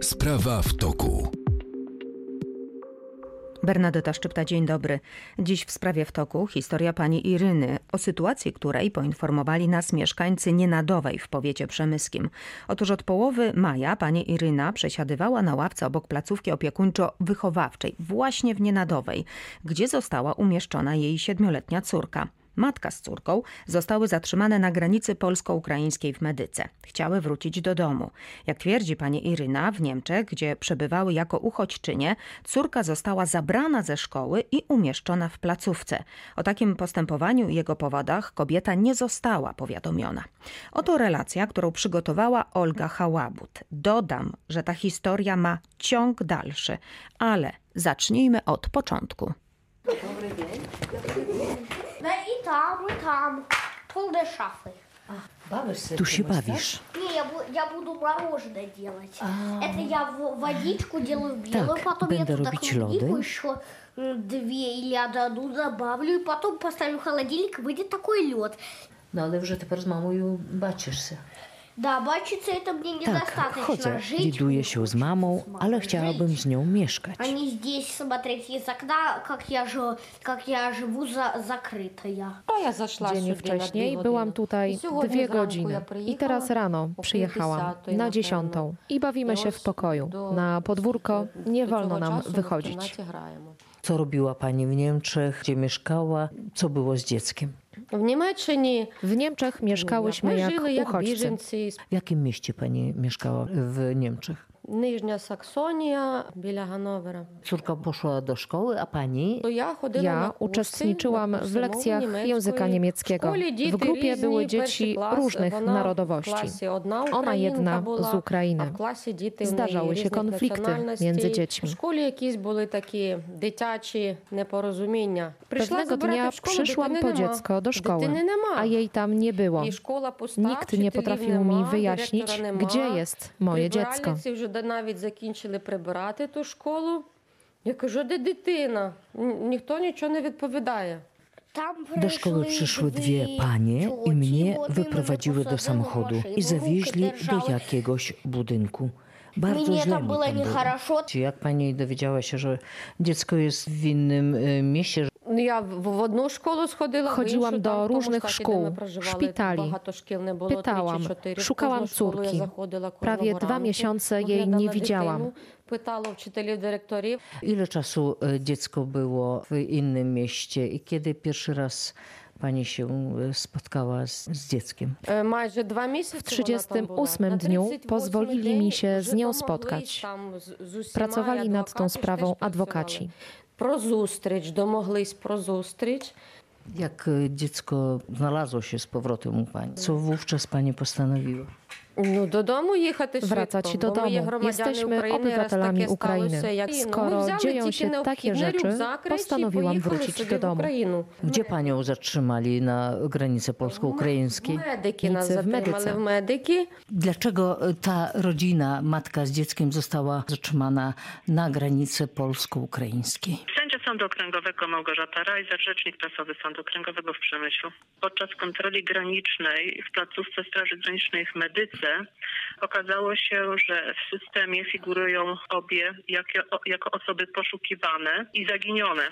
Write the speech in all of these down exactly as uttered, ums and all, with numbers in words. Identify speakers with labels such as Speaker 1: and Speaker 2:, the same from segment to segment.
Speaker 1: Sprawa w toku.
Speaker 2: Bernadeta Szczypta, dzień dobry. Dziś w Sprawie w toku historia pani Iryny, o sytuacji której poinformowali nas mieszkańcy Nienadowej w powiecie przemyskim. Otóż od połowy maja pani Iryna przesiadywała na ławce obok placówki opiekuńczo-wychowawczej właśnie w Nienadowej, gdzie została umieszczona jej siedmioletnia córka. Matka z córką zostały zatrzymane na granicy polsko-ukraińskiej w Medyce. Chciały wrócić do domu. Jak twierdzi pani Iryna, w Niemczech, gdzie przebywały jako uchodźczynie, córka została zabrana ze szkoły i umieszczona w placówce. O takim postępowaniu i jego powodach kobieta nie została powiadomiona. Oto relacja, którą przygotowała Olga Hałabut. Dodam, że ta historia ma ciąg dalszy, ale zacznijmy od początku.
Speaker 3: Dobry dzień. No i tam, i tam. Полные шафы.
Speaker 4: Bawisz
Speaker 5: Tu się bawisz.
Speaker 3: Не, я, бу- я буду мороженое делать. Это я в- водичку делаю белую,
Speaker 5: Так,
Speaker 3: потом я
Speaker 5: będę
Speaker 3: туда
Speaker 5: robić
Speaker 3: клубнику
Speaker 5: lody.
Speaker 3: еще м, две или одну добавлю, и потом поставлю в холодильник, выйдет такой лед.
Speaker 4: No ale вже тепер з мамою бачишся.
Speaker 3: Да, бачится, это мне
Speaker 5: Tak,
Speaker 3: недостаточно.
Speaker 5: chodzę,
Speaker 3: Жить
Speaker 5: widuję się z mamą, ale chciałabym z nią mieszkać.
Speaker 3: А не здесь смотреть из окна, как я, жи- как я живу за- закрытая.
Speaker 6: Dzień wcześniej byłam tutaj dwie godziny i teraz rano przyjechałam na dziesiątą i bawimy się w pokoju. Na podwórko nie wolno nam wychodzić.
Speaker 5: Co robiła pani w Niemczech, gdzie mieszkała, co było z dzieckiem?
Speaker 6: W Niemczech W Niemczech mieszkałyśmy jak uchodźcy.
Speaker 5: W jakim mieście pani mieszkała w Niemczech?
Speaker 6: Нижня Саксонія біля Ганновера.
Speaker 5: Córka poszła do szkoły, a pani?
Speaker 6: Ja uczestniczyłam w lekcjach języka niemieckiego. W grupie były dzieci różnych narodowości. Ona jedna z Ukrainy. Zdarzały się konflikty między dziećmi.
Speaker 7: W szkole jakieś były takie dziecięce nieporozumienia.
Speaker 6: Pewnego dnia przyszłam po dziecko do szkoły, a jej tam nie było. Nikt nie potrafił mi wyjaśnić, gdzie jest moje dziecko.
Speaker 7: Вже навіть закінчили прибирати ту школу. Я кажу, де дитина? Н- Ніхто нічого не відповідає.
Speaker 3: Там
Speaker 5: Do szkoły przyszły dwie panie i mnie wyprowadziły do samochodu i zawieźli do jakiegoś budynku. Bardzo
Speaker 3: Mnie
Speaker 5: źle
Speaker 3: tam
Speaker 5: mi
Speaker 3: było
Speaker 5: tam było.
Speaker 3: niehoroszo.
Speaker 5: Czy jak pani dowiedziała się, że dziecko jest w innym y, mieście?
Speaker 7: Ну, Я в в одну школу сходила, в
Speaker 6: Chodziłam
Speaker 7: іншу,
Speaker 6: do
Speaker 7: там, в тому
Speaker 6: różnych
Speaker 7: штаті, де
Speaker 6: szkół,
Speaker 7: ми проживали,
Speaker 6: szpitali.
Speaker 7: багато шкіл не було, три чи
Speaker 6: Pytałam,
Speaker 7: чотири. В
Speaker 6: szukałam
Speaker 7: кожну школу я
Speaker 6: córki.
Speaker 7: заходила кожного
Speaker 6: Prawie dwa
Speaker 7: ранку,
Speaker 6: miesiące jej
Speaker 7: оглядала
Speaker 6: nie widziałam.
Speaker 7: дитину, Pytała wczytelів, dyrektorів.
Speaker 5: Ile czasu y, dziecko było w innym mieście i kiedy pierwszy raz pani się y, spotkała z, z dzieckiem?
Speaker 7: Е, Майже два місяці
Speaker 6: W trzydziestym ósmym dniu pozwolili mi się z nią spotkać. Pracowali nad tą sprawą adwokaci.
Speaker 7: Про зустріч, домоглись про зустріч.
Speaker 5: Jak y, dziecko znalazło się z powrotem u pani? Co wówczas pani postanowiła?
Speaker 7: Ну, додому їхати швидко,
Speaker 6: Wracać do
Speaker 7: бо ми є
Speaker 6: domu.
Speaker 7: громадяни
Speaker 6: Jesteśmy
Speaker 7: України, раз
Speaker 6: obywatelami
Speaker 7: таке сталося,
Speaker 6: Ukrainy.
Speaker 7: як... Ну, ми
Speaker 6: Skoro
Speaker 7: взяли
Speaker 6: dzieją
Speaker 7: тільки
Speaker 6: się takie
Speaker 7: необхідний
Speaker 6: rzeczy,
Speaker 7: рюкзак, речі, і
Speaker 6: postanowiłam
Speaker 7: поїхали
Speaker 6: wrócić
Speaker 7: собі
Speaker 6: do
Speaker 7: в
Speaker 6: domu.
Speaker 7: Україну.
Speaker 5: Gdzie panią zatrzymali na granicy polsko-ukraińskiej?
Speaker 7: Медики нас
Speaker 6: Ніце в
Speaker 7: затримали
Speaker 6: Медице.
Speaker 7: в медики.
Speaker 5: Dlaczego ta rodzina, matka z dzieckiem została zatrzymana na granicy polsko-ukraińskiej?
Speaker 8: Sędzia Sądu Okręgowego Małgorzata Rajzer, rzecznik prasowy Sądu Okręgowego w Przemyślu. Podczas kontroli granicznej w placówce Straży Granicznej w Medyce okazało się, że w systemie figurują obie jako, jako osoby poszukiwane i zaginione.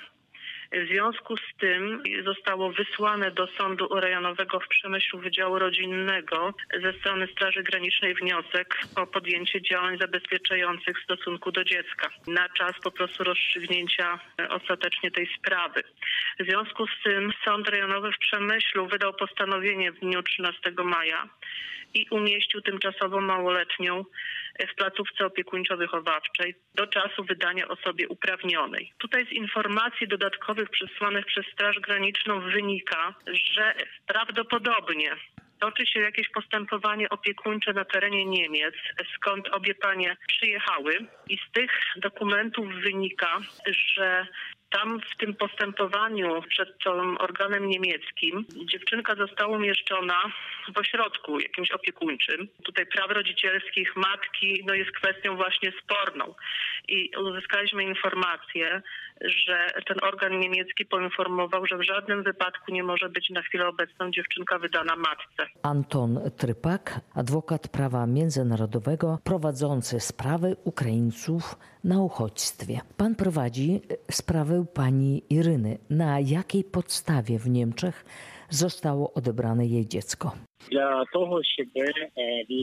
Speaker 8: W związku z tym zostało wysłane do Sądu Rejonowego w Przemyślu Wydziału Rodzinnego ze strony Straży Granicznej wniosek o podjęcie działań zabezpieczających w stosunku do dziecka na czas po prostu rozstrzygnięcia ostatecznie tej sprawy. W związku z tym Sąd Rejonowy w Przemyślu wydał postanowienie w dniu trzynastego maja i umieścił tymczasowo małoletnią w placówce opiekuńczo-wychowawczej do czasu wydania osobie uprawnionej. Tutaj z informacji dodatkowych przesłanych przez Straż Graniczną wynika, że prawdopodobnie toczy się jakieś postępowanie opiekuńcze na terenie Niemiec, skąd obie panie przyjechały i z tych dokumentów wynika, że tam w tym postępowaniu przed tym organem niemieckim dziewczynka została umieszczona w ośrodku jakimś opiekuńczym. Tutaj praw rodzicielskich matki no jest kwestią właśnie sporną. I uzyskaliśmy informację, że ten organ niemiecki poinformował, że w żadnym wypadku nie może być na chwilę obecną dziewczynka wydana matce.
Speaker 5: Anton Trypak, adwokat prawa międzynarodowego prowadzący sprawy Ukraińców na uchodźstwie. Pan prowadzi sprawę pani Iryny. Na jakiej podstawie w Niemczech zostało odebrane jej dziecko?
Speaker 1: Для того, щоб від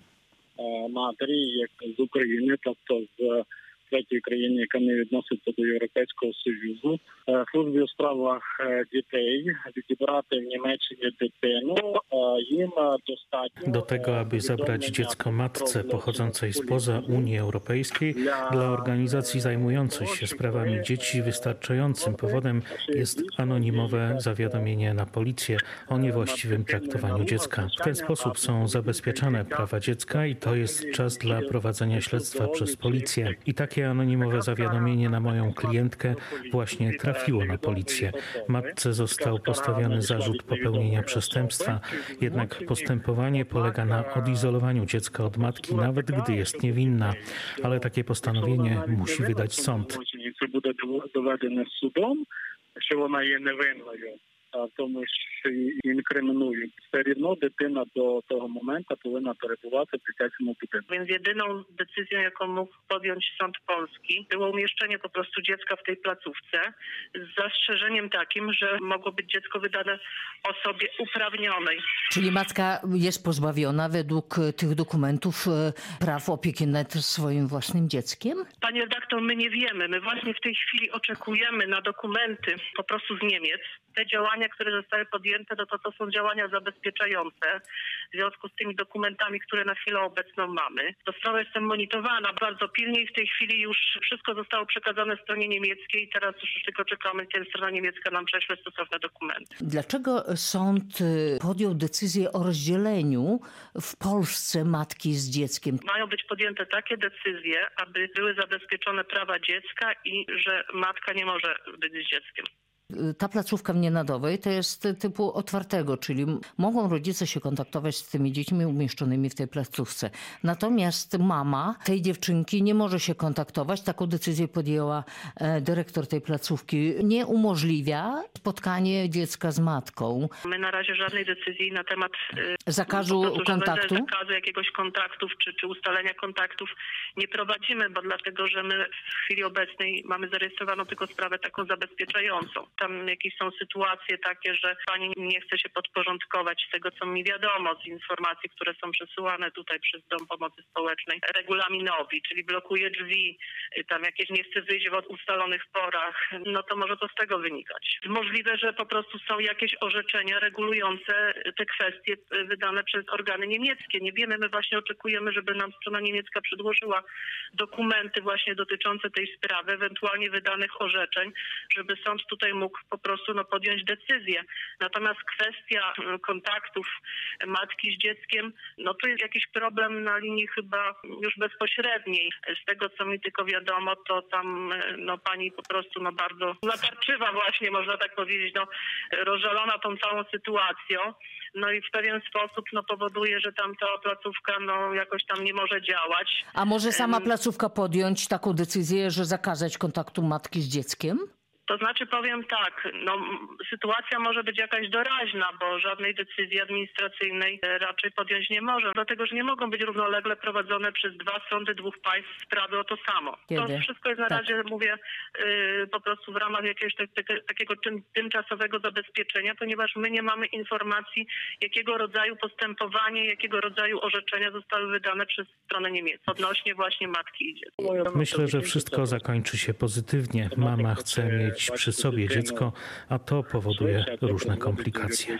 Speaker 1: матері, як з України, тобто з третьої країни, яка не відноситься до Європейського Союзу, службі у справах дітей відібрати в Німеччині дитину, їм достатньо...
Speaker 9: Do tego, aby zabrać dziecko matce pochodzącej spoza Unii Europejskiej, dla organizacji zajmujących się sprawami dzieci wystarczającym powodem jest anonimowe zawiadomienie na policję o niewłaściwym traktowaniu dziecka. W ten sposób są zabezpieczane prawa dziecka i to jest czas dla prowadzenia śledztwa przez policję. I takie anonimowe zawiadomienie na moją klientkę właśnie trafiło na policję. Matce został postawiony zarzut popełnienia przestępstwa, jednak postępowanie polega na odizolowaniu dziecka od matki, nawet gdy jest niewinna, ale takie postanowienie musi wydać sąd.
Speaker 1: Це буде доведено судом, що вона є невинною, в тому, що її інкримінують. Все рівно дитина до того моменту повинна перебувати в дитячому будинку.
Speaker 8: Więc jedyną decyzją, jaką mógł podjąć sąd polski, było umieszczenie po prostu dziecka w tej placówce z zastrzeżeniem takim, że mogło być dziecko wydane osobie uprawnionej.
Speaker 5: Czyli matka jest pozbawiona według tych dokumentów praw opieki nad swoim własnym dzieckiem?
Speaker 8: Panie redaktor, my nie wiemy. My właśnie w tej chwili oczekujemy na dokumenty po prostu z Niemiec. Te działania, które zostały podjęte, no to to są działania zabezpieczające w związku z tymi dokumentami, które na chwilę obecną mamy. To sprawa jest monitorowana bardzo pilnie i w tej chwili już wszystko zostało przekazane stronie niemieckiej i teraz już tylko czekamy, kiedy strona niemiecka nam prześle stosowne dokumenty.
Speaker 5: Dlaczego sąd podjął decyzję o rozdzieleniu w Polsce matki z dzieckiem?
Speaker 8: Mają być podjęte takie decyzje, aby były zabezpieczone prawa dziecka i że matka nie może być z dzieckiem.
Speaker 5: Ta placówka w Nienadowej to jest typu otwartego, czyli mogą rodzice się kontaktować z tymi dziećmi umieszczonymi w tej placówce. Natomiast mama tej dziewczynki nie może się kontaktować. Taką decyzję podjęła dyrektor tej placówki. Nie umożliwia spotkanie dziecka z matką.
Speaker 8: My na razie żadnej decyzji na temat
Speaker 5: zakazu
Speaker 8: prostu,
Speaker 5: kontaktu?
Speaker 8: Zakazu jakiegoś kontaktów czy, czy ustalenia kontaktów nie prowadzimy, bo dlatego, że my w chwili obecnej mamy zarejestrowaną tylko sprawę taką zabezpieczającą. Tam jakieś są sytuacje takie, że pani nie chce się podporządkować z tego, co mi wiadomo, z informacji, które są przesyłane tutaj przez Dom Pomocy Społecznej regulaminowi, czyli blokuje drzwi, tam jakieś nie chce wyjść w ustalonych porach, no to może to z tego wynikać. Możliwe, że po prostu są jakieś orzeczenia regulujące te kwestie wydane przez organy niemieckie. Nie wiemy, my właśnie oczekujemy, żeby nam strona niemiecka przedłożyła dokumenty właśnie dotyczące tej sprawy, ewentualnie wydanych orzeczeń, żeby sąd tutaj mógł po prostu no, podjąć decyzję. Natomiast kwestia kontaktów matki z dzieckiem, no to jest jakiś problem na linii chyba już bezpośredniej. Z tego, co mi tylko wiadomo, to tam no, pani po prostu no, bardzo natarczywa właśnie, można tak powiedzieć, no, rozżalona tą całą sytuacją. No i w pewien sposób no, powoduje, że tam ta placówka no, jakoś tam nie może działać.
Speaker 5: A może sama placówka podjąć taką decyzję, że zakazać kontaktu matki z dzieckiem?
Speaker 8: To znaczy powiem tak, no, sytuacja może być jakaś doraźna, bo żadnej decyzji administracyjnej raczej podjąć nie może, dlatego że nie mogą być równolegle prowadzone przez dwa sądy dwóch państw sprawy o to samo.
Speaker 5: Kiedy?
Speaker 8: To wszystko jest na
Speaker 5: tak.
Speaker 8: razie, mówię, yy, po prostu w ramach jakiegoś tak, tak, takiego tym, tymczasowego zabezpieczenia, ponieważ my nie mamy informacji, jakiego rodzaju postępowanie, jakiego rodzaju orzeczenia zostały wydane przez stronę niemiecką odnośnie właśnie matki i dziecka.
Speaker 9: Myślę, że wszystko zakończy się pozytywnie. Mama chce mieć przy sobie dziecko, a to powoduje różne komplikacje.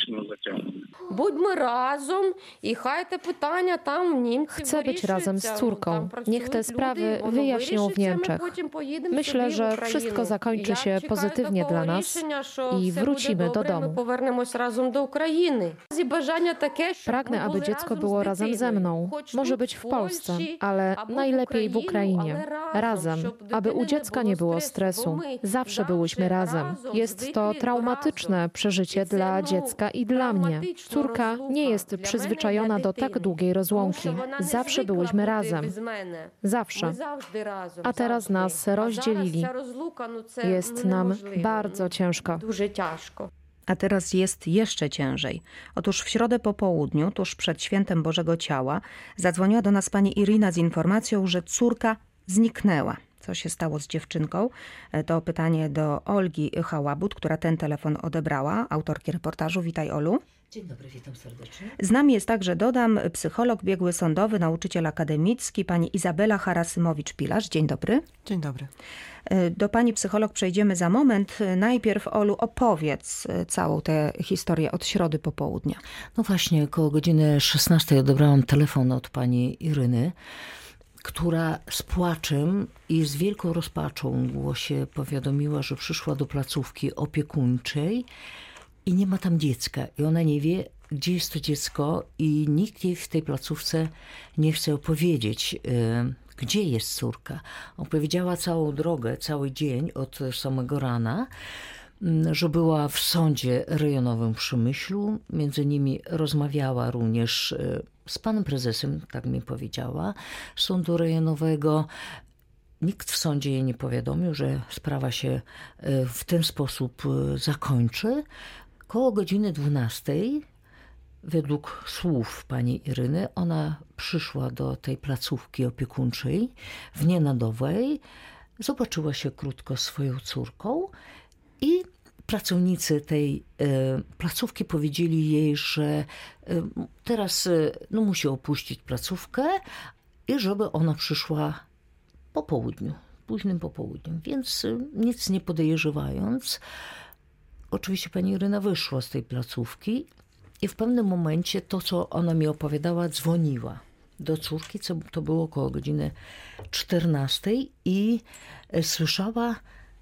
Speaker 7: Будьмо разом і хай те питання там в Німці
Speaker 6: Chcę być razem z córką. Niech te sprawy wyjaśnią w Niemczech. Myślę, że wszystko zakończy się pozytywnie dla nas i wrócimy do domu.
Speaker 7: Повернемось разом до України.
Speaker 6: Pragnę, aby dziecko było razem ze mną. Może być w Polsce, ale najlepiej w Ukrainie. Razem, aby u dziecka nie było stresu. Zawsze były byłyśmy razem. Jest to traumatyczne przeżycie dla dziecka i dla mnie. Córka nie jest przyzwyczajona do tak długiej rozłąki. Zawsze byłyśmy razem. Zawsze. A teraz nas rozdzielili. Jest nam bardzo ciężko.
Speaker 2: A teraz jest jeszcze ciężej. Otóż w środę po południu, tuż przed świętem Bożego Ciała, zadzwoniła do nas pani Irina z informacją, że córka zniknęła. Co się stało z dziewczynką? To pytanie do Olgi Hałabut, która ten telefon odebrała, autorki reportażu. Witaj, Olu.
Speaker 4: Dzień dobry, witam serdecznie.
Speaker 2: Z nami jest także, dodam, psycholog, biegły sądowy, nauczyciel akademicki, pani Izabela Harasymowicz-Pilarz. Dzień dobry.
Speaker 10: Dzień dobry.
Speaker 2: Do pani psycholog przejdziemy za moment. Najpierw, Olu, opowiedz całą tę historię od środy popołudnia.
Speaker 5: No właśnie, około godziny szesnastej odebrałam telefon od pani Iryny, która z płaczem i z wielką rozpaczą w głosie powiadomiła, że przyszła do placówki opiekuńczej i nie ma tam dziecka. I ona nie wie, gdzie jest to dziecko i nikt jej w tej placówce nie chce opowiedzieć, gdzie jest córka. Opowiedziała całą drogę, cały dzień od samego rana, że była w sądzie rejonowym w Przemyślu. Między nimi rozmawiała również z panem prezesem, tak mi powiedziała, sądu rejonowego. Nikt w sądzie jej nie powiadomił, że sprawa się w ten sposób zakończy. Koło godziny dwunastej, według słów pani Iryny, ona przyszła do tej placówki opiekuńczej w Nienadowej, zobaczyła się krótko z swoją córką i pracownicy tej e, placówki powiedzieli jej, że e, teraz e, no, musi opuścić placówkę i żeby ona przyszła po południu, późnym popołudniem. Więc e, nic nie podejrzewając, oczywiście pani Iryna wyszła z tej placówki i w pewnym momencie to, co ona mi opowiadała, dzwoniła do córki, co to było około godziny czternastej i e, słyszała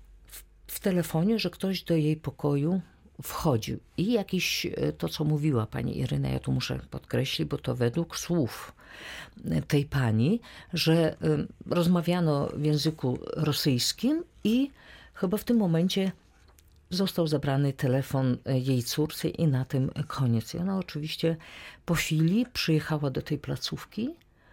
Speaker 5: w telefonie, że ktoś do jej pokoju wchodził. I jakiś, to co mówiła pani Iryna, ja tu muszę podkreślić, bo to według słów tej pani, że rozmawiano w języku rosyjskim i chyba w tym momencie został zabrany telefon jej córce i na tym koniec. I ona oczywiście po chwili przyjechała do tej placówki.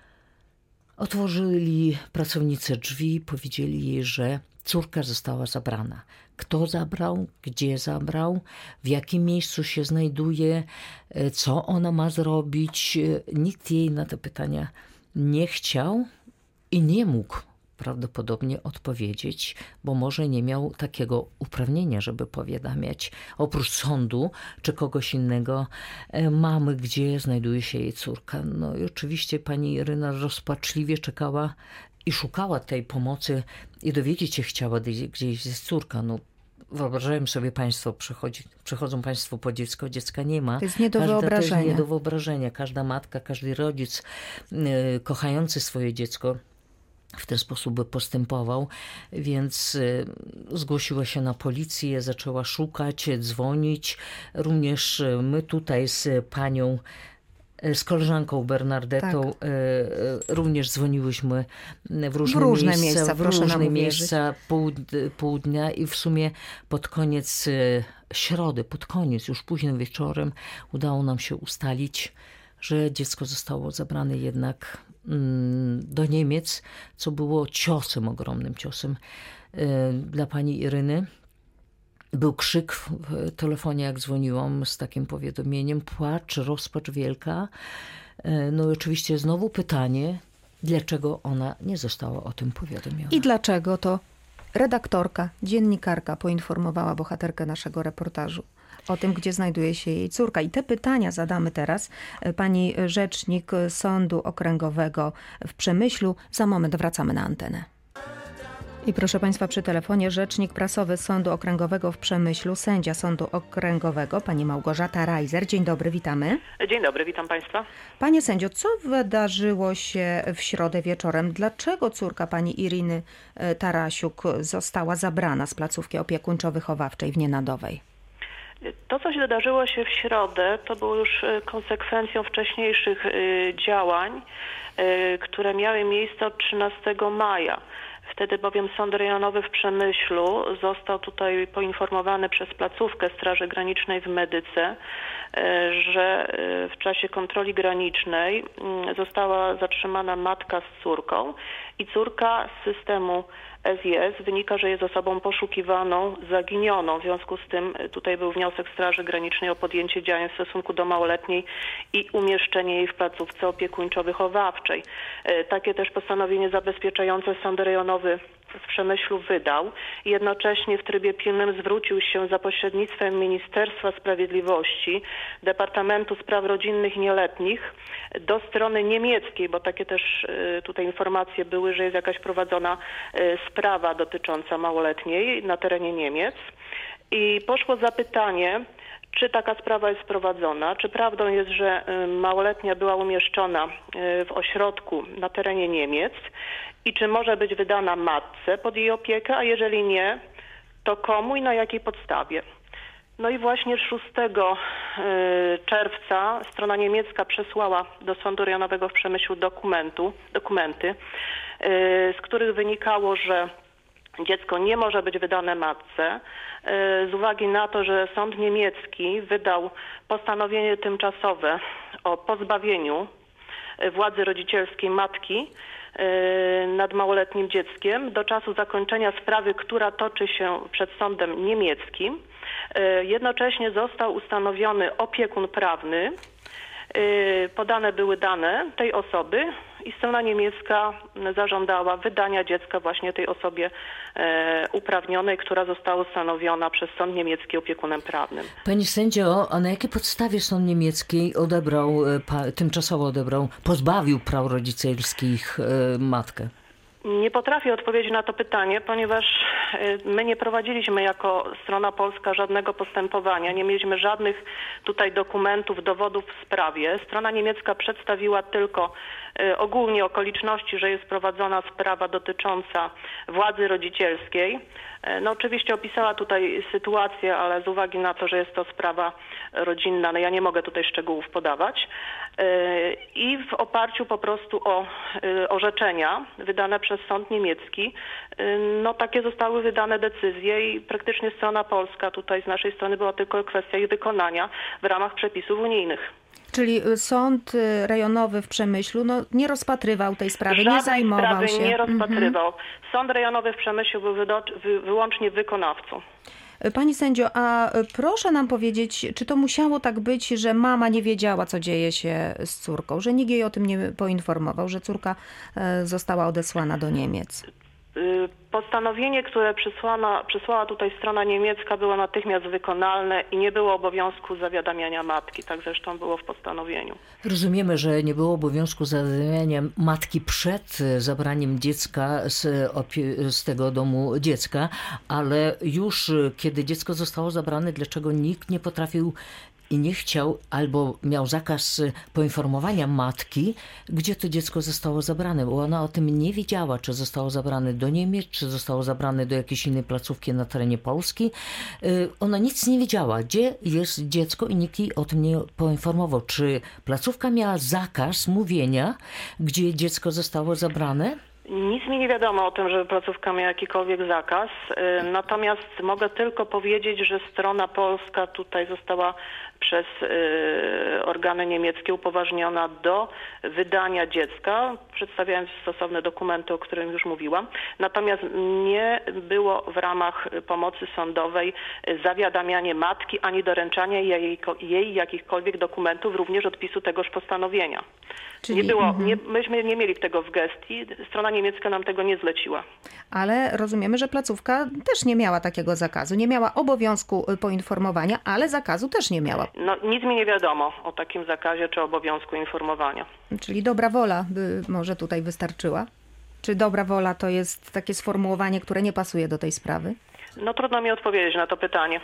Speaker 5: Otworzyli pracownicy drzwi, powiedzieli jej, że córka została zabrana. Kto zabrał, gdzie zabrał, w jakim miejscu się znajduje, co ona ma zrobić. Nikt jej na te pytania nie chciał i nie mógł prawdopodobnie odpowiedzieć, bo może nie miał takiego uprawnienia, żeby powiadamiać oprócz sądu czy kogoś innego mamy, gdzie znajduje się jej córka. No i oczywiście pani Iryna rozpaczliwie czekała i szukała tej pomocy i dowiedzieć się chciała, gdzie jest córka. No, wyobrażają sobie państwo, przychodzi, przychodzą państwo po dziecko, dziecka nie ma.
Speaker 2: To jest nie do
Speaker 5: Każda,
Speaker 2: wyobrażenia.
Speaker 5: To jest nie do wyobrażenia. Każda matka, każdy rodzic yy, kochający swoje dziecko w ten sposób by postępował, więc y, zgłosiła się na policję, zaczęła szukać, dzwonić. Również y, my tutaj z panią, y, z koleżanką Bernardetą tak. y, również dzwoniłyśmy w różne,
Speaker 2: w różne
Speaker 5: miejsca,
Speaker 2: miejsca,
Speaker 5: w różne miejsca
Speaker 2: pół,
Speaker 5: pół dnia i w sumie pod koniec y, środy, pod koniec, już późnym wieczorem udało nam się ustalić, że dziecko zostało zabrane jednak do Niemiec, co było ciosem, ogromnym ciosem dla pani Iryny. Był krzyk w telefonie, jak dzwoniłam z takim powiadomieniem, płacz, rozpacz wielka. No i oczywiście znowu pytanie, dlaczego ona nie została o tym powiadomiona.
Speaker 2: I dlaczego to redaktorka, dziennikarka poinformowała bohaterkę naszego reportażu o tym, gdzie znajduje się jej córka. I te pytania zadamy teraz pani rzecznik Sądu Okręgowego w Przemyślu. Za moment wracamy na antenę. I proszę państwa, przy telefonie rzecznik prasowy Sądu Okręgowego w Przemyślu, sędzia Sądu Okręgowego, pani Małgorzata Rajzer. Dzień dobry, witamy.
Speaker 8: Dzień dobry, witam państwa.
Speaker 2: Panie sędzio, co wydarzyło się w środę wieczorem? Dlaczego córka pani Iriny Tarasiuk została zabrana z placówki opiekuńczo-wychowawczej w Nienadowej?
Speaker 8: To, co się wydarzyło się w środę, to było już konsekwencją wcześniejszych działań, które miały miejsce od trzynastego maja. Wtedy bowiem Sąd Rejonowy w Przemyślu został tutaj poinformowany przez placówkę Straży Granicznej w Medyce, że w czasie kontroli granicznej została zatrzymana matka z córką i córka z systemu S I S wynika, że jest osobą poszukiwaną, zaginioną. W związku z tym tutaj był wniosek Straży Granicznej o podjęcie działań w stosunku do małoletniej i umieszczenie jej w placówce opiekuńczo-wychowawczej. Takie też postanowienie zabezpieczające Sąd Rejonowy w Przemyślu wydał. Jednocześnie w trybie pilnym zwrócił się za pośrednictwem Ministerstwa Sprawiedliwości, Departamentu Spraw Rodzinnych i Nieletnich do strony niemieckiej, bo takie też tutaj informacje były, że jest jakaś prowadzona sprawa dotycząca małoletniej na terenie Niemiec. I poszło zapytanie, czy taka sprawa jest prowadzona, czy prawdą jest, że małoletnia była umieszczona w ośrodku na terenie Niemiec i czy może być wydana matce pod jej opiekę, a jeżeli nie, to komu i na jakiej podstawie. No i właśnie szóstego czerwca strona niemiecka przesłała do Sądu Rejonowego w Przemyślu dokumentu, dokumenty, z których wynikało, że dziecko nie może być wydane matce z uwagi na to, że sąd niemiecki wydał postanowienie tymczasowe o pozbawieniu władzy rodzicielskiej matki nad małoletnim dzieckiem do czasu zakończenia sprawy, która toczy się przed sądem niemieckim. Jednocześnie został ustanowiony opiekun prawny. Podane były dane tej osoby i strona niemiecka zażądała wydania dziecka właśnie tej osobie uprawnionej, która została ustanowiona przez sąd niemiecki opiekunem prawnym.
Speaker 5: Pani sędzio, a na jakiej podstawie sąd niemiecki odebrał, tymczasowo odebrał, pozbawił praw rodzicielskich matkę?
Speaker 8: Nie potrafię odpowiedzieć na to pytanie, ponieważ my nie prowadziliśmy jako strona polska żadnego postępowania, nie mieliśmy żadnych tutaj dokumentów, dowodów w sprawie. Strona niemiecka przedstawiła tylko ogólnie okoliczności, że jest prowadzona sprawa dotycząca władzy rodzicielskiej. No oczywiście opisała tutaj sytuację, ale z uwagi na to, że jest to sprawa rodzinna, no ja nie mogę tutaj szczegółów podawać. I w oparciu po prostu o orzeczenia wydane przez sąd niemiecki, no takie zostały wydane decyzje i praktycznie strona polska tutaj z naszej strony była tylko kwestia ich wykonania w ramach przepisów unijnych.
Speaker 2: Czyli sąd rejonowy w Przemyślu no, nie rozpatrywał tej sprawy,
Speaker 8: Żadnej
Speaker 2: nie zajmował
Speaker 8: sprawy
Speaker 2: się.
Speaker 8: nie rozpatrywał. Mhm. Sąd rejonowy w Przemyślu był wyłącznie wykonawcą.
Speaker 2: Pani sędzio, a proszę nam powiedzieć, czy to musiało tak być, że mama nie wiedziała, co dzieje się z córką, że nikt jej o tym nie poinformował, że córka została odesłana do Niemiec?
Speaker 8: Postanowienie, które przysłana, przysłała tutaj strona niemiecka, było natychmiast wykonalne i nie było obowiązku zawiadamiania matki. Tak zresztą było w postanowieniu.
Speaker 5: Rozumiemy, że nie było obowiązku zawiadamiania matki przed zabraniem dziecka z, z tego domu dziecka, ale już kiedy dziecko zostało zabrane, dlaczego nikt nie potrafił i nie chciał albo miał zakaz poinformowania matki, gdzie to dziecko zostało zabrane, bo ona o tym nie wiedziała, czy zostało zabrane do Niemiec, czy zostało zabrane do jakiejś innej placówki na terenie Polski. Ona nic nie wiedziała, gdzie jest dziecko i nikt jej o tym nie poinformował. Czy placówka miała zakaz mówienia, gdzie dziecko zostało zabrane?
Speaker 8: Nic mi nie wiadomo o tym, żeby placówka miała jakikolwiek zakaz. Natomiast mogę tylko powiedzieć, że strona polska tutaj została przez organy niemieckie upoważniona do wydania dziecka, przedstawiając stosowne dokumenty, o którym już mówiłam. Natomiast nie było w ramach pomocy sądowej zawiadamianie matki ani doręczania jej, jej jakichkolwiek dokumentów, również odpisu tegoż postanowienia. Czyli, nie było, nie, myśmy nie mieli tego w gestii, strona niemiecka nam tego nie zleciła.
Speaker 2: Ale rozumiemy, że placówka też nie miała takiego zakazu, nie miała obowiązku poinformowania, ale zakazu też nie miała.
Speaker 8: No nic mi nie wiadomo o takim zakazie czy obowiązku informowania.
Speaker 2: Czyli dobra wola by może tutaj wystarczyła? Czy dobra wola to jest takie sformułowanie, które nie pasuje do tej sprawy?
Speaker 8: No trudno mi odpowiedzieć na to pytanie.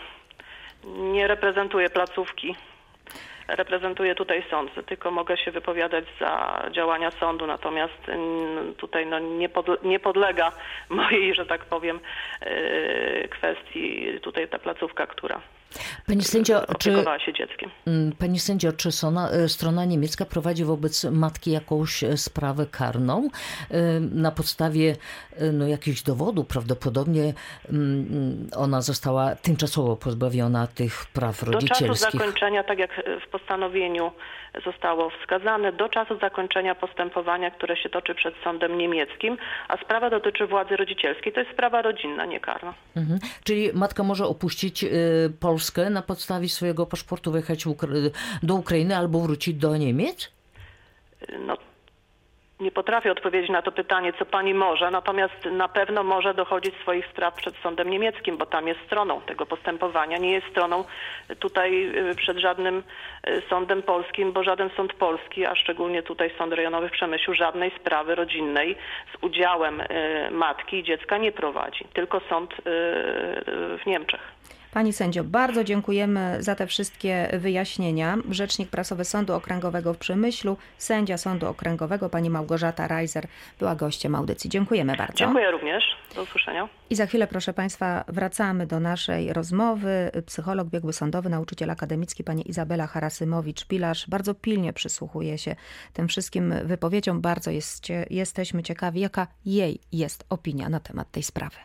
Speaker 8: Nie reprezentuję placówki. Reprezentuję tutaj sąd, tylko mogę się wypowiadać za działania sądu, natomiast tutaj no nie, pod, nie podlega mojej, że tak powiem, kwestii tutaj ta placówka, która
Speaker 5: Pani sędzio,
Speaker 8: opiekowała się dzieckiem.
Speaker 5: Pani sędzio, czy strona, strona niemiecka prowadzi wobec matki jakąś sprawę karną na podstawie no, jakichś dowodów? Prawdopodobnie ona została tymczasowo pozbawiona tych praw rodzicielskich.
Speaker 8: Do czasu zakończenia, tak jak w postanowieniu zostało wskazane, do czasu zakończenia postępowania, które się toczy przed sądem niemieckim, a sprawa dotyczy władzy rodzicielskiej. To jest sprawa rodzinna, nie karna.
Speaker 5: Mhm. Czyli matka może opuścić y, Polskę na podstawie swojego paszportu, wyjechać Ukra- do Ukrainy albo wrócić do Niemiec?
Speaker 8: No, nie potrafię odpowiedzieć na to pytanie, co pani może, natomiast na pewno może dochodzić swoich spraw przed sądem niemieckim, bo tam jest stroną tego postępowania. Nie jest stroną tutaj przed żadnym sądem polskim, bo żaden sąd polski, a szczególnie tutaj Sąd Rejonowy w Przemyślu, żadnej sprawy rodzinnej z udziałem matki i dziecka nie prowadzi. Tylko sąd w Niemczech.
Speaker 2: Pani sędzio, bardzo dziękujemy za te wszystkie wyjaśnienia. Rzecznik prasowy Sądu Okręgowego w Przemyślu, sędzia Sądu Okręgowego pani Małgorzata Reiser była gościem audycji. Dziękujemy bardzo.
Speaker 8: Dziękuję również. Do usłyszenia.
Speaker 2: I za chwilę, proszę Państwa, wracamy do naszej rozmowy. Psycholog biegły sądowy, nauczyciel akademicki pani Izabela Harasymowicz-Pilarz bardzo pilnie przysłuchuje się tym wszystkim wypowiedziom. Bardzo jest, jesteśmy ciekawi, jaka jej jest opinia na temat tej sprawy.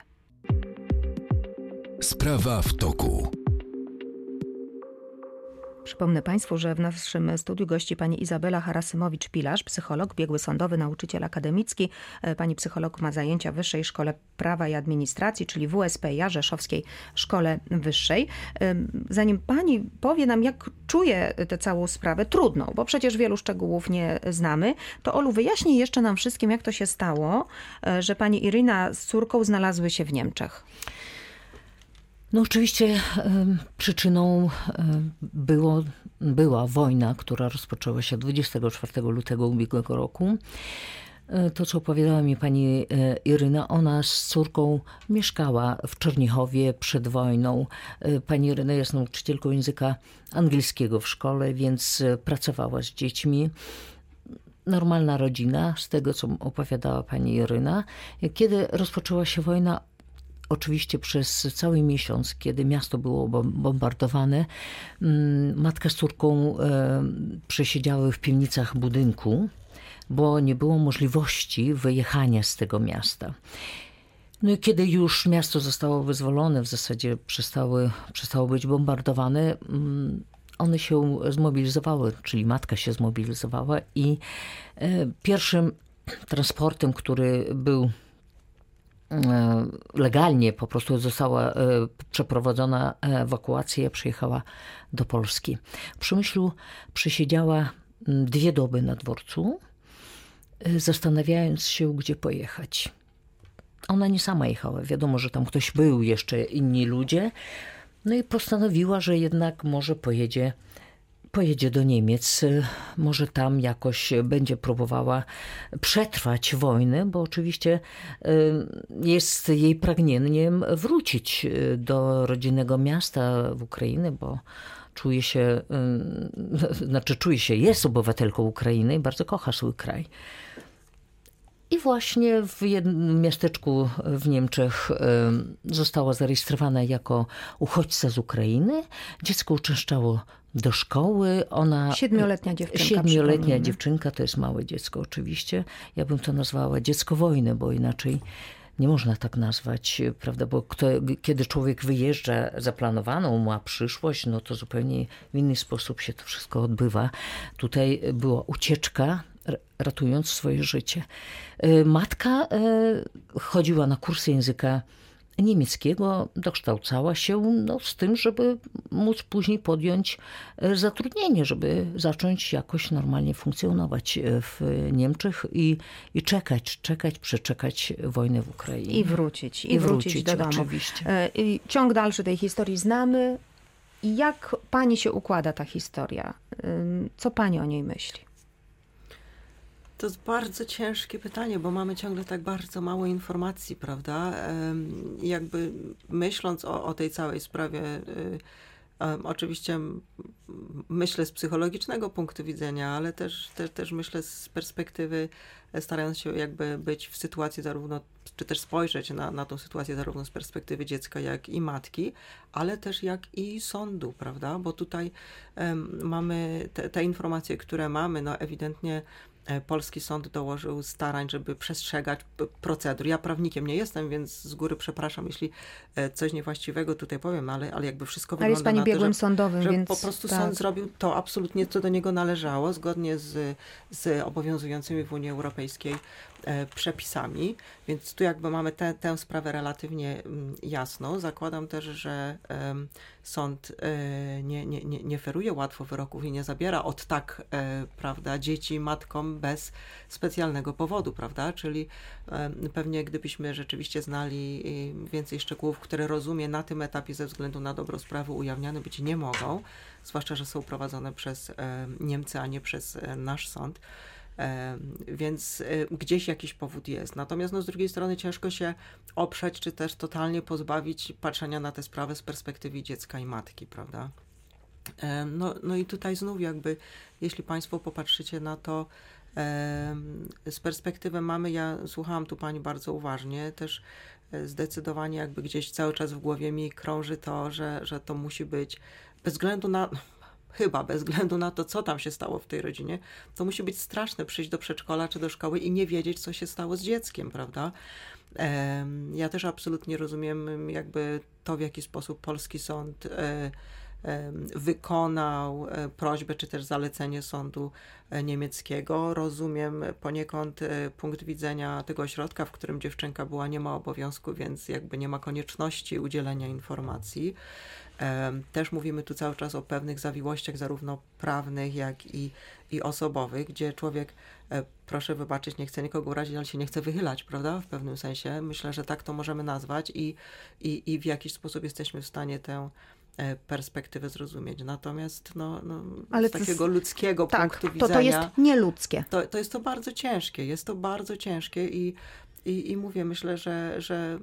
Speaker 10: Sprawa w toku.
Speaker 2: Przypomnę Państwu, że w naszym studiu gości pani Izabela Harasymowicz-Pilarz, psycholog, biegły sądowy, nauczyciel akademicki. Pani psycholog ma zajęcia w Wyższej Szkole Prawa i Administracji, czyli W S P I-a, Rzeszowskiej Szkole Wyższej. Zanim pani powie nam, jak czuje tę całą sprawę, trudną, bo przecież wielu szczegółów nie znamy, to Olu, wyjaśnij jeszcze nam wszystkim, jak to się stało, że pani Iryna z córką znalazły się w Niemczech.
Speaker 5: No oczywiście y, przyczyną y, było, była wojna, która rozpoczęła się dwudziestego czwartego lutego ubiegłego roku. Y, to, co opowiadała mi pani y, Iryna, ona z córką mieszkała w Czernichowie przed wojną. Y, pani Iryna jest nauczycielką języka angielskiego w szkole, więc y, pracowała z dziećmi. Normalna rodzina, z tego, co opowiadała pani Iryna. Kiedy rozpoczęła się wojna, oczywiście przez cały miesiąc, kiedy miasto było bombardowane, matka z córką przesiedziały w piwnicach budynku, bo nie było możliwości wyjechania z tego miasta. No i kiedy już miasto zostało wyzwolone, w zasadzie przestały, przestało być bombardowane, one się zmobilizowały, czyli matka się zmobilizowała i pierwszym transportem, który był legalnie, po prostu została przeprowadzona ewakuacja, przyjechała do Polski. W Przemyślu przesiedziała dwie doby na dworcu, zastanawiając się, gdzie pojechać. Ona nie sama jechała, wiadomo, że tam ktoś był, jeszcze inni ludzie, no i postanowiła, że jednak może pojedzie Pojedzie do Niemiec, może tam jakoś będzie próbowała przetrwać wojnę, bo oczywiście jest jej pragnieniem wrócić do rodzinnego miasta w Ukrainy, bo czuje się, znaczy czuje się, jest obywatelką Ukrainy i bardzo kocha swój kraj. I właśnie w jednym miasteczku w Niemczech została zarejestrowana jako uchodźca z Ukrainy. Dziecko uczęszczało do szkoły. Ona,
Speaker 2: Siedmioletnia dziewczynka.
Speaker 5: Siedmioletnia dziewczynka, to jest małe dziecko oczywiście. Ja bym to nazwała dziecko wojny, bo inaczej nie można tak nazwać, prawda? Bo kto, kiedy człowiek wyjeżdża zaplanowaną, ma przyszłość, no to zupełnie w inny sposób się to wszystko odbywa. Tutaj była ucieczka, ratując swoje życie. Matka chodziła na kursy języka niemieckiego, dokształcała się no, z tym, żeby móc później podjąć zatrudnienie, żeby zacząć jakoś normalnie funkcjonować w Niemczech i, i czekać, czekać, przeczekać wojnę w Ukrainie.
Speaker 2: I wrócić, i, I wrócić, wrócić do domu.
Speaker 5: Oczywiście.
Speaker 2: I ciąg dalszy tej historii znamy. Jak pani się układa ta historia? Co pani o niej myśli?
Speaker 11: To jest bardzo ciężkie pytanie, bo mamy ciągle tak bardzo mało informacji, prawda? Jakby myśląc o, o tej całej sprawie Um, oczywiście myślę z psychologicznego punktu widzenia, ale też, też, też myślę z perspektywy, starając się jakby być w sytuacji zarówno, czy też spojrzeć na, na tą sytuację zarówno z perspektywy dziecka, jak i matki, ale też jak i sądu, prawda? Bo tutaj um, mamy te, te informacje, które mamy, no ewidentnie polski sąd dołożył starań, żeby przestrzegać procedur. Ja prawnikiem nie jestem, więc z góry przepraszam, jeśli coś niewłaściwego tutaj powiem, ale, ale jakby wszystko
Speaker 2: ale
Speaker 11: wygląda
Speaker 2: jest pani
Speaker 11: na
Speaker 2: biegłym
Speaker 11: to, że,
Speaker 2: sądowym,
Speaker 11: że
Speaker 2: więc
Speaker 11: po prostu
Speaker 2: tak.
Speaker 11: Sąd zrobił to absolutnie, co do niego należało, zgodnie z, z obowiązującymi w Unii Europejskiej przepisami, więc tu jakby mamy te, tę sprawę relatywnie jasną. Zakładam też, że um, sąd e, nie, nie, nie, nie feruje łatwo wyroków i nie zabiera od tak, e, prawda, dzieci matkom bez specjalnego powodu, prawda, czyli e, pewnie gdybyśmy rzeczywiście znali więcej szczegółów, które rozumie na tym etapie ze względu na dobro sprawy ujawniane być nie mogą, zwłaszcza, że są prowadzone przez e, Niemcy, a nie przez e, nasz sąd. Więc gdzieś jakiś powód jest. Natomiast no, z drugiej strony ciężko się oprzeć, czy też totalnie pozbawić patrzenia na tę sprawę z perspektywy dziecka i matki, prawda? No, no i tutaj znów jakby, jeśli Państwo popatrzycie na to z perspektywy mamy, ja słuchałam tu Pani bardzo uważnie, też zdecydowanie jakby gdzieś cały czas w głowie mi krąży to, że, że to musi być bez względu na... Chyba bez względu na to, co tam się stało w tej rodzinie, to musi być straszne przyjść do przedszkola czy do szkoły i nie wiedzieć, co się stało z dzieckiem, prawda? Ja też absolutnie rozumiem jakby to, w jaki sposób polski sąd wykonał prośbę, czy też zalecenie sądu niemieckiego. Rozumiem poniekąd punkt widzenia tego ośrodka, w którym dziewczynka była, nie ma obowiązku, więc jakby nie ma konieczności udzielenia informacji. Też mówimy tu cały czas o pewnych zawiłościach, zarówno prawnych, jak i, i osobowych, gdzie człowiek, proszę wybaczyć, nie chce nikogo urazić, ale się nie chce wychylać, prawda? W pewnym sensie. Myślę, że tak to możemy nazwać i, i, i w jakiś sposób jesteśmy w stanie tę perspektywę zrozumieć. Natomiast no, no, ale z takiego jest, ludzkiego
Speaker 2: tak,
Speaker 11: punktu
Speaker 2: to,
Speaker 11: widzenia...
Speaker 2: to jest nieludzkie.
Speaker 11: To, to jest to bardzo ciężkie. Jest to bardzo ciężkie i, i, i mówię, myślę, że... że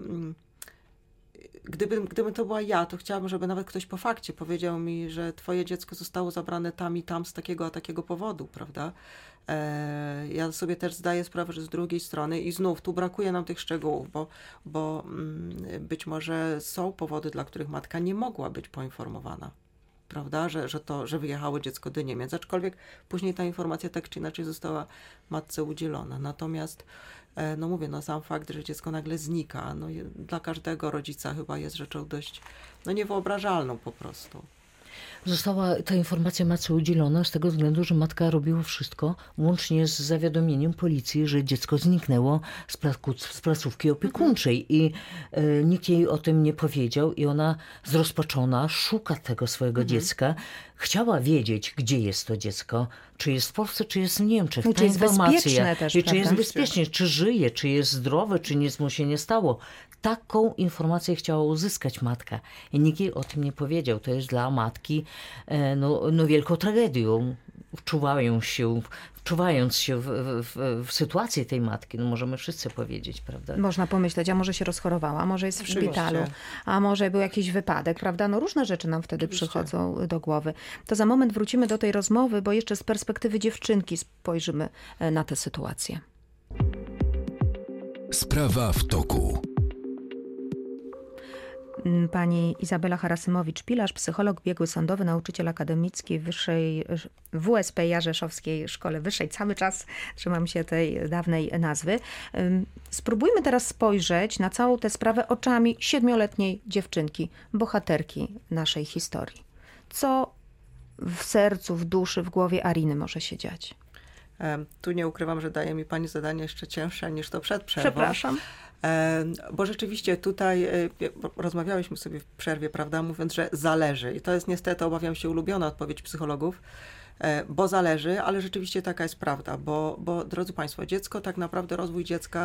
Speaker 11: Gdyby, gdyby to była ja, to chciałabym, żeby nawet ktoś po fakcie powiedział mi, że twoje dziecko zostało zabrane tam i tam z takiego a takiego powodu, prawda? E, ja sobie też zdaję sprawę, że z drugiej strony i znów tu brakuje nam tych szczegółów, bo, bo mm, być może są powody, dla których matka nie mogła być poinformowana, prawda? Że, że to, że wyjechało dziecko do Niemiec, aczkolwiek później ta informacja tak czy inaczej została matce udzielona. Natomiast no mówię, no sam fakt, że dziecko nagle znika, no dla każdego rodzica chyba jest rzeczą dość no niewyobrażalną po prostu.
Speaker 5: Została ta informacja matce udzielona z tego względu, że matka robiła wszystko, łącznie z zawiadomieniem policji, że dziecko zniknęło z, placu, z placówki opiekuńczej i e, nikt jej o tym nie powiedział i ona zrozpaczona szuka tego swojego mhm. dziecka. Chciała wiedzieć, gdzie jest to dziecko, czy jest w Polsce, czy jest w Niemczech.
Speaker 2: No,
Speaker 5: ta
Speaker 2: czy jest bezpieczne też,
Speaker 5: czy
Speaker 2: prawda?
Speaker 5: jest bezpiecznie, czy żyje, czy jest zdrowe, czy nic mu się nie stało. Taką informację chciała uzyskać matka i nikt jej o tym nie powiedział. To jest dla matki no, no wielką tragedią. Wczuwają się, wczuwając się w, w, w sytuację tej matki, no możemy wszyscy powiedzieć, prawda?
Speaker 2: Można pomyśleć, a może się rozchorowała, a może jest w
Speaker 11: Oczywiście.
Speaker 2: szpitalu, a może był jakiś wypadek, prawda? No różne rzeczy nam wtedy Oczywiście. przychodzą do głowy. To za moment wrócimy do tej rozmowy, bo jeszcze z perspektywy dziewczynki spojrzymy na tę sytuację.
Speaker 10: Sprawa w toku.
Speaker 2: Pani Izabela Harasymowicz-Pilarz, psycholog, biegły sądowy, nauczyciel akademicki w wyższej W S P Jarzeszowskiej Szkole Wyższej. Cały czas trzymam się tej dawnej nazwy. Spróbujmy teraz spojrzeć na całą tę sprawę oczami siedmioletniej dziewczynki, bohaterki naszej historii. Co w sercu, w duszy, w głowie Ariny może się dziać?
Speaker 11: Tu nie ukrywam, że daje mi pani zadanie jeszcze cięższe niż to przed przerwą.
Speaker 2: Przepraszam.
Speaker 11: Bo rzeczywiście tutaj rozmawiałyśmy sobie w przerwie, prawda, mówiąc, że zależy. I to jest niestety, obawiam się, ulubiona odpowiedź psychologów, bo zależy, ale rzeczywiście taka jest prawda, bo, bo drodzy Państwo, dziecko, tak naprawdę rozwój dziecka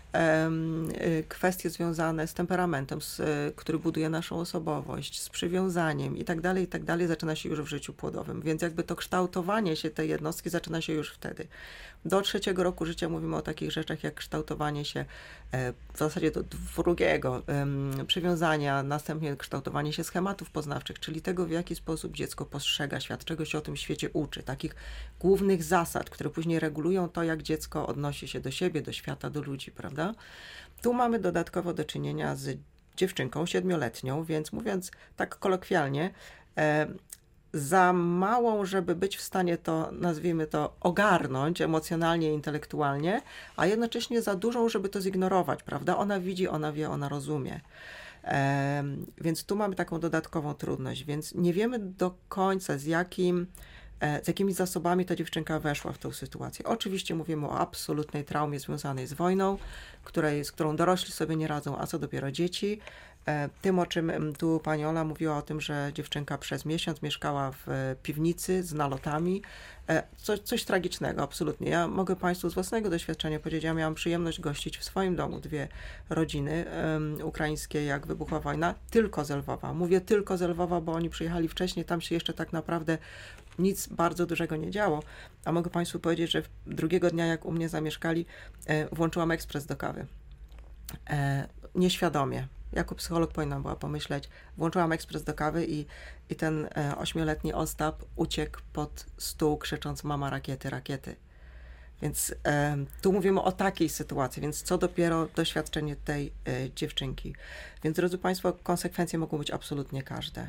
Speaker 11: kwestie związane z temperamentem, z, który buduje naszą osobowość, z przywiązaniem i tak dalej, i tak dalej, zaczyna się już w życiu płodowym. Więc jakby to kształtowanie się tej jednostki zaczyna się już wtedy. Do trzeciego roku życia mówimy o takich rzeczach jak kształtowanie się w zasadzie do drugiego przywiązania, następnie kształtowanie się schematów poznawczych, czyli tego, w jaki sposób dziecko postrzega świat, czego się o tym świecie uczy, takich głównych zasad, które później regulują to, jak dziecko odnosi się do siebie, do świata, do ludzi, prawda? Tu mamy dodatkowo do czynienia z dziewczynką siedmioletnią, więc mówiąc tak kolokwialnie, e, za małą, żeby być w stanie to, nazwijmy to, ogarnąć emocjonalnie, intelektualnie, a jednocześnie za dużą, żeby to zignorować, prawda? Ona widzi, ona wie, ona rozumie. E, więc tu mamy taką dodatkową trudność, więc nie wiemy do końca, z jakim z jakimi zasobami ta dziewczynka weszła w tę sytuację. Oczywiście mówimy o absolutnej traumie związanej z wojną, której, z którą dorośli sobie nie radzą, a co dopiero dzieci. Tym, o czym tu pani Ola mówiła, o tym, że dziewczynka przez miesiąc mieszkała w piwnicy z nalotami. Coś, coś tragicznego, absolutnie. Ja mogę państwu z własnego doświadczenia powiedzieć, ja miałam przyjemność gościć w swoim domu dwie rodziny um, ukraińskie, jak wybuchła wojna, tylko z Lwowa. Mówię tylko z Lwowa, bo oni przyjechali wcześniej, tam się jeszcze tak naprawdę nic bardzo dużego nie działo. A mogę państwu powiedzieć, że drugiego dnia, jak u mnie zamieszkali, e, włączyłam ekspres do kawy. E, nieświadomie. Jako psycholog powinnam była pomyśleć, włączyłam ekspres do kawy i, i ten e, ośmioletni Ostap uciekł pod stół, krzycząc: mama, rakiety, rakiety. Więc e, tu mówimy o takiej sytuacji, więc co dopiero doświadczenie tej e, dziewczynki. Więc, drodzy państwo, konsekwencje mogą być absolutnie każde.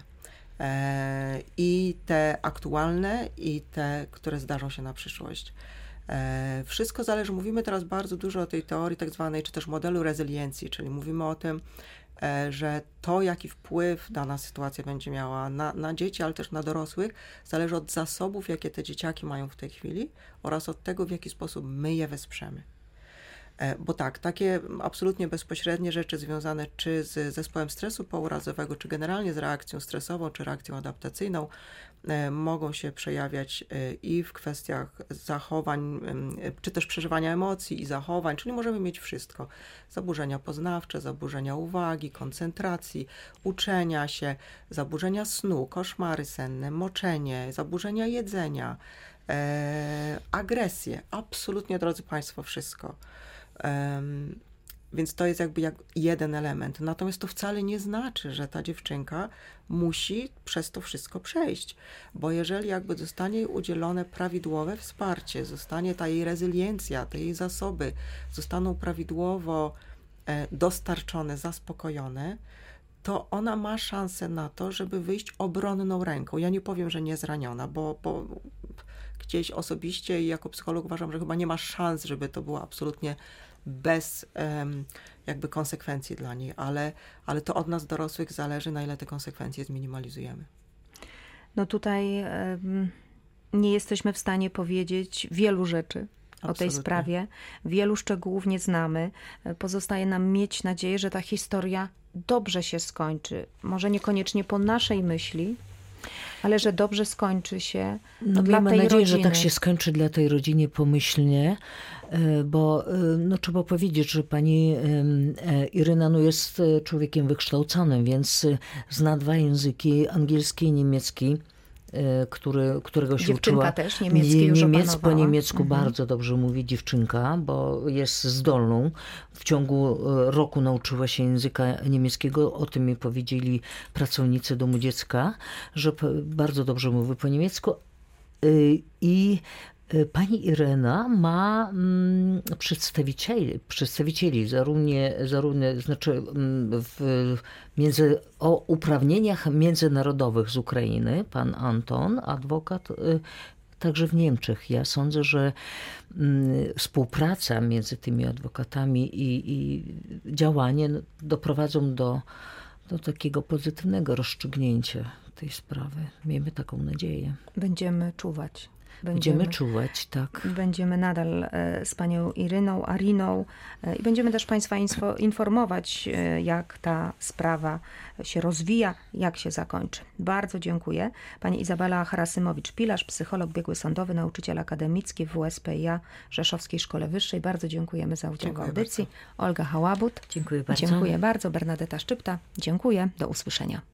Speaker 11: E, I te aktualne, i te, które zdarzą się na przyszłość. E, wszystko zależy, mówimy teraz bardzo dużo o tej teorii tak zwanej, czy też modelu rezyliencji, czyli mówimy o tym, e, że to, jaki wpływ dana sytuacja będzie miała na, na dzieci, ale też na dorosłych, zależy od zasobów, jakie te dzieciaki mają w tej chwili oraz od tego, w jaki sposób my je wesprzemy. Bo tak, takie absolutnie bezpośrednie rzeczy związane czy z zespołem stresu pourazowego, czy generalnie z reakcją stresową, czy reakcją adaptacyjną mogą się przejawiać i w kwestiach zachowań, czy też przeżywania emocji i zachowań, czyli możemy mieć wszystko. Zaburzenia poznawcze, zaburzenia uwagi, koncentracji, uczenia się, zaburzenia snu, koszmary senne, moczenie, zaburzenia jedzenia, agresję. Absolutnie, drodzy państwo, wszystko. Um, więc to jest jakby jak jeden element. Natomiast to wcale nie znaczy, że ta dziewczynka musi przez to wszystko przejść. Bo jeżeli jakby zostanie jej udzielone prawidłowe wsparcie, zostanie ta jej rezyliencja, te jej zasoby zostaną prawidłowo e, dostarczone, zaspokojone, to ona ma szansę na to, żeby wyjść obronną ręką. Ja nie powiem, że nie zraniona, bo, bo gdzieś osobiście i jako psycholog uważam, że chyba nie ma szans, żeby to było absolutnie bez um, jakby konsekwencji dla niej, ale, ale to od nas dorosłych zależy, na ile te konsekwencje zminimalizujemy.
Speaker 2: No tutaj um, nie jesteśmy w stanie powiedzieć wielu rzeczy o tej sprawie. Wielu szczegółów nie znamy. Pozostaje nam mieć nadzieję, że ta historia dobrze się skończy. Może niekoniecznie po naszej myśli, ale że dobrze skończy się
Speaker 5: no,
Speaker 2: dla
Speaker 5: mamy
Speaker 2: tej
Speaker 5: nadzieję,
Speaker 2: rodziny.
Speaker 5: że tak się skończy dla tej rodziny pomyślnie, bo no, trzeba powiedzieć, że pani Iryna no, jest człowiekiem wykształconym, więc zna dwa języki, angielski i niemiecki, który, którego się
Speaker 2: dziewczynka
Speaker 5: uczyła.
Speaker 2: Też niemiecki już
Speaker 5: Niemiec, po niemiecku
Speaker 2: mhm.
Speaker 5: bardzo dobrze mówi dziewczynka, bo jest zdolną. W ciągu roku nauczyła się języka niemieckiego. O tym mi powiedzieli pracownicy domu dziecka, że bardzo dobrze mówi po niemiecku. I pani Irena ma mm, przedstawicieli, przedstawicieli zarówno, zarówno znaczy w, między, o uprawnieniach międzynarodowych z Ukrainy, pan Anton, adwokat, y, także w Niemczech. Ja sądzę, że y, współpraca między tymi adwokatami i, i działanie doprowadzą do, do takiego pozytywnego rozstrzygnięcia tej sprawy. Miejmy taką nadzieję.
Speaker 2: Będziemy czuwać.
Speaker 5: Będziemy, będziemy czuwać, tak.
Speaker 2: Będziemy nadal z panią Iryną Ariną i będziemy też państwa informować, jak ta sprawa się rozwija, jak się zakończy. Bardzo dziękuję. Pani Izabela Harasymowicz-Pilarz, psycholog, biegły sądowy, nauczyciel akademicki w W S P I A Rzeszowskiej Szkole Wyższej. Bardzo dziękujemy za udział w audycji. Bardzo. Olga Hałabut.
Speaker 4: Dziękuję bardzo.
Speaker 2: Dziękuję bardzo. Bernadeta Szczypta. Dziękuję. Do usłyszenia.